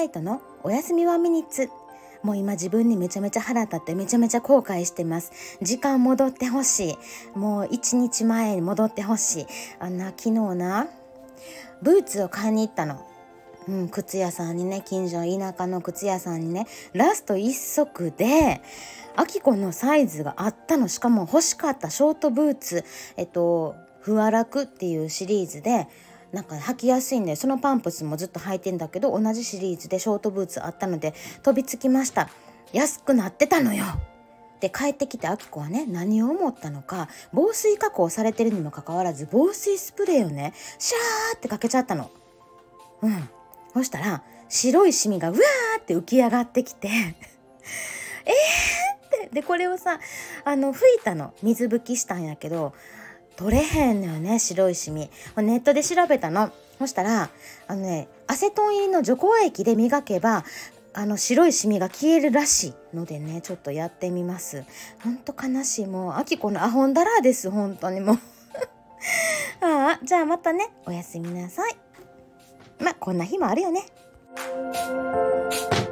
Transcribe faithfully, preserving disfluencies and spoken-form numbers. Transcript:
イトのおやすみワンミニッツ。もう今自分にめちゃめちゃ腹立ってめちゃめちゃ後悔してます。時間戻ってほしい。もう一日前に戻ってほしい。あんな昨日なブーツを買いに行ったの。うん、靴屋さんにね、近所田舎の靴屋さんにね、ラスト一足でアキコのサイズがあったの。しかも欲しかったショートブーツ、えっとふわらくっていうシリーズで、なんか履きやすいんで、そのパンプスもずっと履いてんだけど、同じシリーズでショートブーツあったので飛びつきました。安くなってたのよ。で帰ってきてアキコはね、何を思ったのか、防水加工されてるにもかかわらず防水スプレーをねシャーってかけちゃったの。うんそしたら白いシミがうわーって浮き上がってきてえーってでこれをさあの拭いたの。水拭きしたんやけど取れへんのよね、白いシミ。ネットで調べたの。そしたらあのねアセトン入りの除光液で磨けばあの白いシミが消えるらしいのでね、ちょっとやってみます。ほんと悲しい。もうアキコのアホンダラーです。本当にもうああ、じゃあまたね、おやすみなさい。まあこんな日もあるよね。